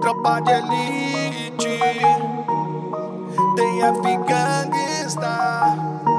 Tropa de elite, tem F Gangsta.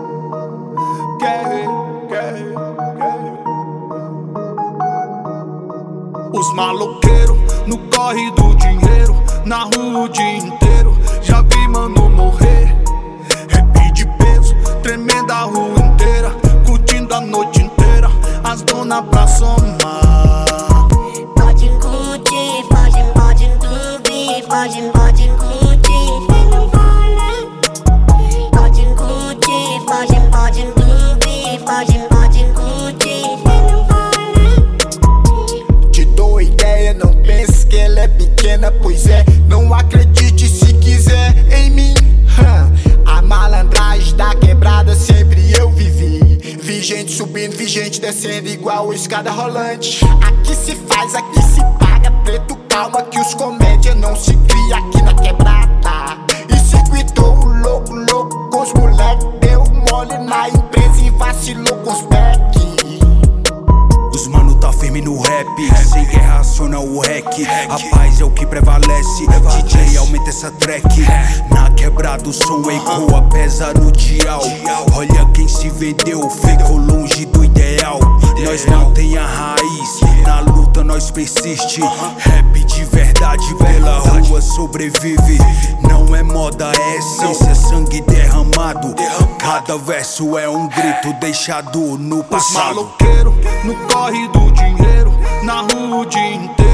Os maloqueiros no corre do dinheiro, na rua o dia inteiro. Já vi mano morrer, rap de peso, tremendo a rua inteira, curtindo a noite inteira, as dona pra somar. Pode curtir, pode clube, pode curtir, cê não fala. Pode curtir, pode clube, pode curtir, cê não fala. Te dou ideia, não pense que ela é pequena, pois é, não acredite se quiser em mim. A malandragem da quebrada sempre eu vivi. Vi gente subindo, vi gente descendo igual escada rolante. Aqui se faz, aqui se paga, preto, calma que os comédia não se cria aqui na quebrada. E circuitou o louco com os moleque, deu mole na empresa e vacilou com os back. Os mano tá firme no rap, sem guerra aciona o rec. A paz é o que prevalece, DJ aumenta essa track. Na quebrada o som ecoa, pesa no dial. Olha quem se vendeu, ficou longe do ideal. Nós mantém a raiz, na luta nós persiste. Rap de verdade pela rua sobrevive. Não é moda, é essência, sangue derramado. Cada verso é um grito deixado no passado. Os maloqueiros no corre do dinheiro, na rua o dia inteiro.